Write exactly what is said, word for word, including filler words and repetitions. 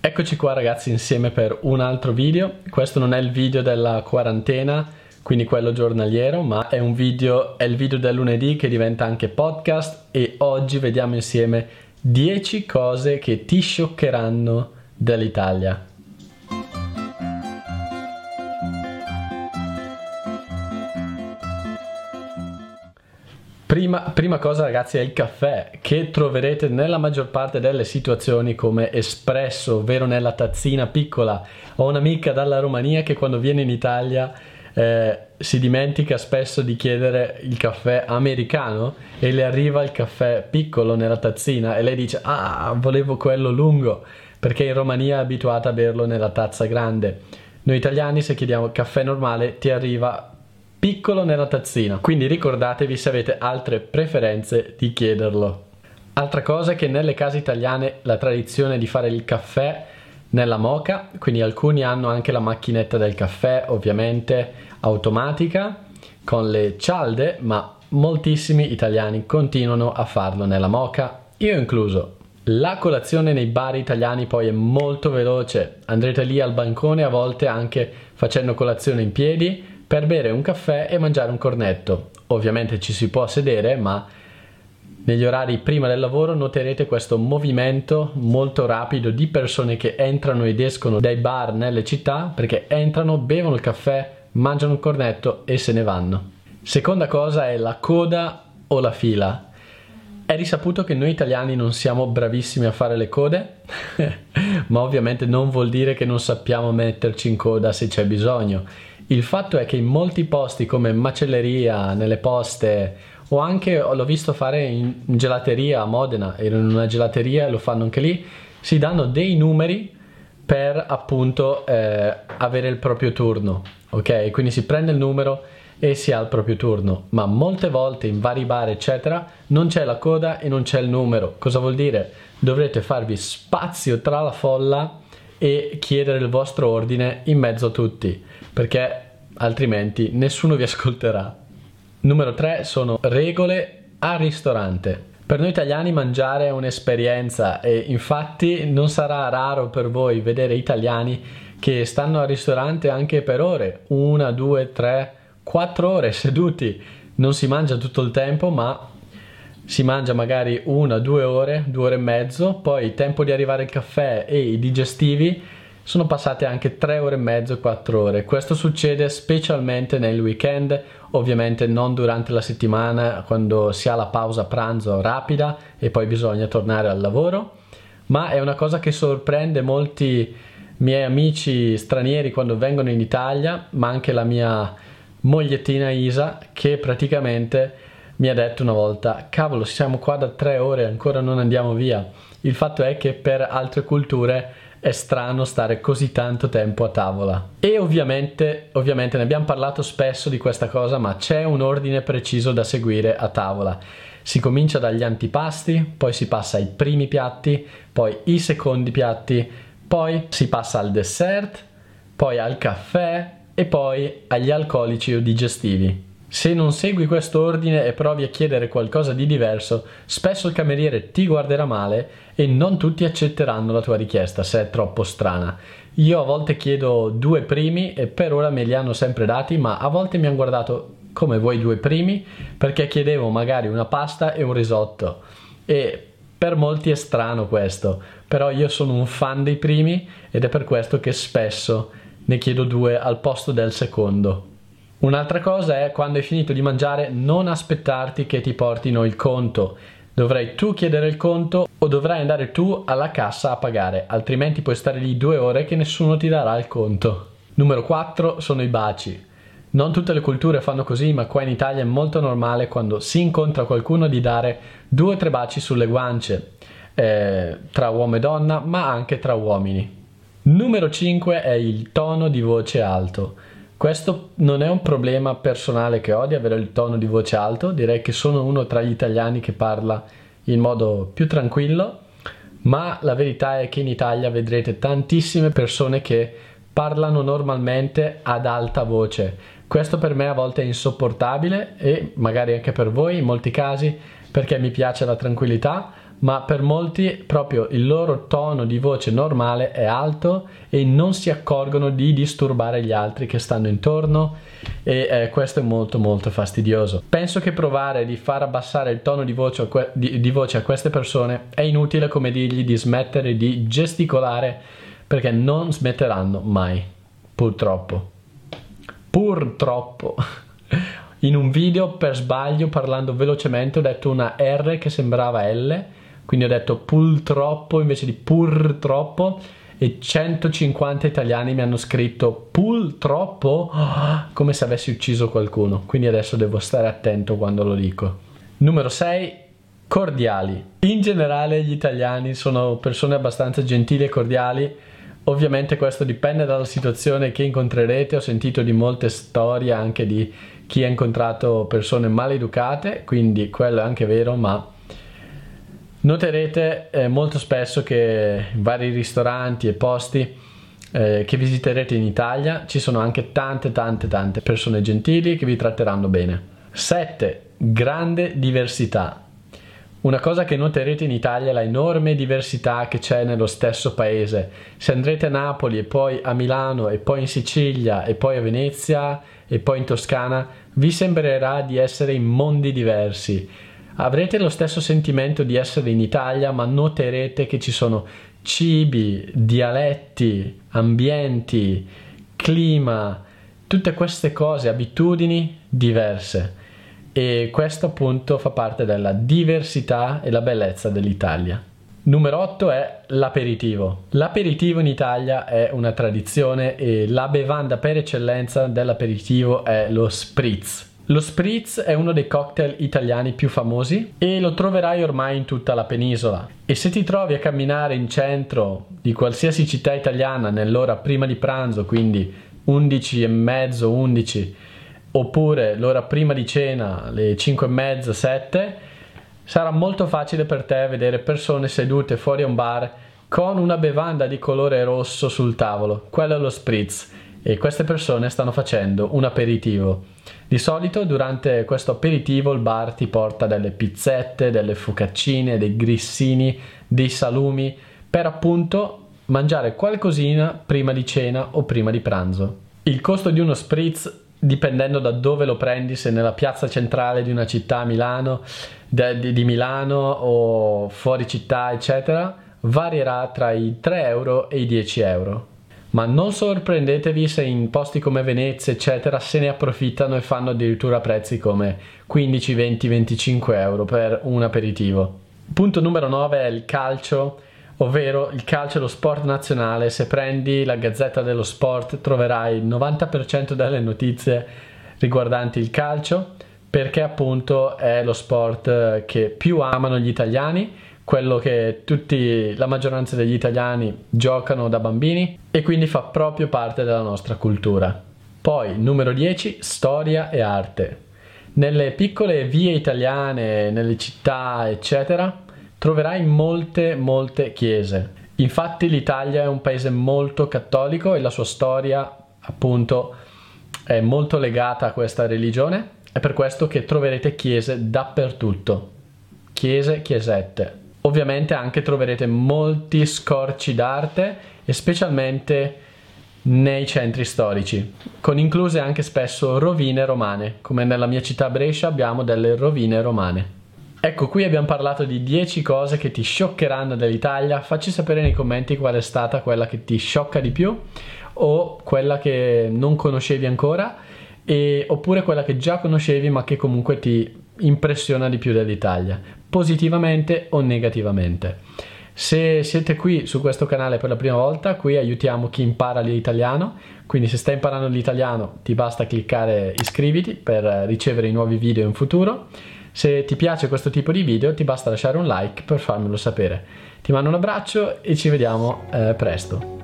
Eccoci qua ragazzi insieme per un altro video. Questo non è il video della quarantena, quindi quello giornaliero, ma è un video, è il video del lunedì che diventa anche podcast e oggi vediamo insieme dieci cose che ti scioccheranno dell'Italia. Prima, prima cosa ragazzi è il caffè, che troverete nella maggior parte delle situazioni come espresso, ovvero nella tazzina piccola. Ho un'amica dalla Romania che quando viene in Italia eh, si dimentica spesso di chiedere il caffè americano e le arriva il caffè piccolo nella tazzina e lei dice ah, volevo quello lungo, perché in Romania è abituata a berlo nella tazza grande. Noi italiani se chiediamo caffè normale ti arriva piccolo nella tazzina, quindi ricordatevi se avete altre preferenze di chiederlo. Altra cosa è che nelle case italiane la tradizione è di fare il caffè nella moka, quindi alcuni hanno anche la macchinetta del caffè, ovviamente automatica, con le cialde, ma moltissimi italiani continuano a farlo nella moka, io incluso. La colazione nei bar italiani poi è molto veloce, andrete lì al bancone a volte anche facendo colazione in piedi, per bere un caffè e mangiare un cornetto. Ovviamente ci si può sedere, ma negli orari prima del lavoro noterete questo movimento molto rapido di persone che entrano ed escono dai bar nelle città, perché entrano, bevono il caffè, mangiano un cornetto e se ne vanno. Seconda cosa è la coda o la fila. È risaputo che noi italiani non siamo bravissimi a fare le code, ma ovviamente non vuol dire che non sappiamo metterci in coda se c'è bisogno. Il fatto è che in molti posti come macelleria, nelle poste o anche l'ho visto fare in gelateria a Modena, ero in una gelateria e lo fanno anche lì, si danno dei numeri per appunto eh, avere il proprio turno, ok? Quindi si prende il numero e si ha il proprio turno, ma molte volte in vari bar eccetera non c'è la coda e non c'è il numero. Cosa vuol dire? Dovrete farvi spazio tra la folla e chiedere il vostro ordine in mezzo a tutti, perché altrimenti nessuno vi ascolterà. Numero tre sono regole al ristorante. Per noi italiani mangiare è un'esperienza e infatti non sarà raro per voi vedere italiani che stanno al ristorante anche per ore, una, due, tre, quattro ore seduti. Non si mangia tutto il tempo, ma si mangia magari una, due ore, due ore e mezzo, poi il tempo di arrivare il caffè e i digestivi sono passate anche tre ore e mezzo, quattro ore. Questo succede specialmente nel weekend, ovviamente non durante la settimana quando si ha la pausa pranzo rapida e poi bisogna tornare al lavoro, ma è una cosa che sorprende molti miei amici stranieri quando vengono in Italia, ma anche la mia mogliettina Isa, che praticamente mi ha detto una volta cavolo, siamo qua da tre ore e ancora non andiamo via. Il fatto è che per altre culture è strano stare così tanto tempo a tavola. E ovviamente, ovviamente ne abbiamo parlato spesso di questa cosa, ma c'è un ordine preciso da seguire a tavola. Si comincia dagli antipasti, poi si passa ai primi piatti, poi i secondi piatti, poi si passa al dessert, poi al caffè e poi agli alcolici o digestivi. Se non segui questo ordine e provi a chiedere qualcosa di diverso, spesso il cameriere ti guarderà male e non tutti accetteranno la tua richiesta se è troppo strana. Io a volte chiedo due primi e per ora me li hanno sempre dati, ma a volte mi hanno guardato come vuoi due primi perché chiedevo magari una pasta e un risotto e per molti è strano questo, però io sono un fan dei primi ed è per questo che spesso ne chiedo due al posto del secondo. Un'altra cosa è quando hai finito di mangiare non aspettarti che ti portino il conto. Dovrai tu chiedere il conto o dovrai andare tu alla cassa a pagare, altrimenti puoi stare lì due ore che nessuno ti darà il conto. Numero quattro sono i baci. Non tutte le culture fanno così, ma qua in Italia è molto normale quando si incontra qualcuno di dare due o tre baci sulle guance, eh, tra uomo e donna, ma anche tra uomini. Numero cinque è il tono di voce alto. Questo non è un problema personale che ho di avere il tono di voce alto, direi che sono uno tra gli italiani che parla in modo più tranquillo, ma la verità è che in Italia vedrete tantissime persone che parlano normalmente ad alta voce. Questo per me a volte è insopportabile e magari anche per voi in molti casi, perché mi piace la tranquillità, ma per molti proprio il loro tono di voce normale è alto e non si accorgono di disturbare gli altri che stanno intorno, e eh, questo è molto molto fastidioso. Penso che provare di far abbassare il tono di voce, a que- di, di voce a queste persone è inutile come dirgli di smettere di gesticolare, perché non smetteranno mai, purtroppo. Purtroppo. In un video per sbaglio, parlando velocemente, ho detto una R che sembrava L, quindi ho detto purtroppo invece di purtroppo, e centocinquanta italiani mi hanno scritto purtroppo, come se avessi ucciso qualcuno, quindi adesso devo stare attento quando lo dico. Numero sei, cordiali. In generale gli italiani sono persone abbastanza gentili e cordiali. Ovviamente questo dipende dalla situazione che incontrerete. Ho sentito di molte storie anche di chi ha incontrato persone maleducate, quindi quello è anche vero, ma noterete eh, molto spesso che in vari ristoranti e posti eh, che visiterete in Italia ci sono anche tante tante tante persone gentili che vi tratteranno bene. sette. Grande diversità. Una cosa che noterete in Italia è la enorme diversità che c'è nello stesso paese. Se andrete a Napoli e poi a Milano e poi in Sicilia e poi a Venezia e poi in Toscana, vi sembrerà di essere in mondi diversi. Avrete lo stesso sentimento di essere in Italia, ma noterete che ci sono cibi, dialetti, ambienti, clima, tutte queste cose, abitudini diverse. E questo appunto fa parte della diversità e la bellezza dell'Italia. Numero otto è l'aperitivo. L'aperitivo in Italia è una tradizione e la bevanda per eccellenza dell'aperitivo è lo spritz. Lo spritz è uno dei cocktail italiani più famosi e lo troverai ormai in tutta la penisola. E se ti trovi a camminare in centro di qualsiasi città italiana nell'ora prima di pranzo, quindi undici e mezzo, undici, oppure l'ora prima di cena, le cinque e mezza, sette, sarà molto facile per te vedere persone sedute fuori a un bar con una bevanda di colore rosso sul tavolo. Quello è lo spritz e queste persone stanno facendo un aperitivo. Di solito durante questo aperitivo il bar ti porta delle pizzette, delle focaccine, dei grissini, dei salumi, per appunto mangiare qualcosina prima di cena o prima di pranzo. Il costo di uno spritz, dipendendo da dove lo prendi, se nella piazza centrale di una città, Milano, di, di Milano o fuori città eccetera, varierà tra i tre euro e i dieci euro. Ma non sorprendetevi se in posti come Venezia eccetera se ne approfittano e fanno addirittura prezzi come quindici, venti, venticinque euro per un aperitivo. Punto numero nove è il calcio, ovvero il calcio è lo sport nazionale. Se prendi la Gazzetta dello Sport troverai il novanta per cento delle notizie riguardanti il calcio, perché appunto è lo sport che più amano gli italiani, quello che tutti, la maggioranza degli italiani giocano da bambini e quindi fa proprio parte della nostra cultura. Poi, numero dieci, storia e arte. Nelle piccole vie italiane, nelle città, eccetera, troverai molte, molte chiese. Infatti l'Italia è un paese molto cattolico e la sua storia, appunto, è molto legata a questa religione. È per questo che troverete chiese dappertutto. Chiese, chiesette. Ovviamente anche troverete molti scorci d'arte e specialmente nei centri storici, con incluse anche spesso rovine romane, come nella mia città Brescia abbiamo delle rovine romane. Ecco, qui abbiamo parlato di dieci cose che ti scioccheranno dell'Italia. Facci sapere nei commenti qual è stata quella che ti sciocca di più o quella che non conoscevi ancora, e, oppure quella che già conoscevi ma che comunque ti impressiona di più dell'Italia, positivamente o negativamente. Se siete qui su questo canale per la prima volta, qui aiutiamo chi impara l'italiano, quindi se stai imparando l'italiano ti basta cliccare iscriviti per ricevere i nuovi video in futuro. Se ti piace questo tipo di video ti basta lasciare un like per farmelo sapere. Ti mando un abbraccio e ci vediamo eh, presto.